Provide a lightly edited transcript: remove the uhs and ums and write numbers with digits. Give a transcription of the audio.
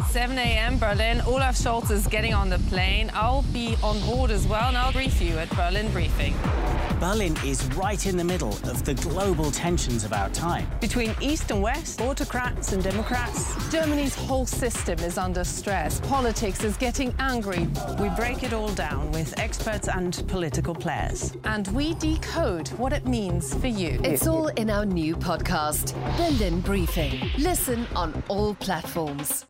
7 a.m. Berlin. Olaf Scholz is getting on the plane. I'll be on board as well, and I'll brief you at Berlin Briefing. Berlin is right in the middle of the global tensions of our time. Between East and West, autocrats and democrats, Germany's whole system is under stress. Politics is getting angry. We break it all down with experts and political players. And we decode what it means for you. It's all in our new podcast, Berlin Briefing. Listen on all platforms.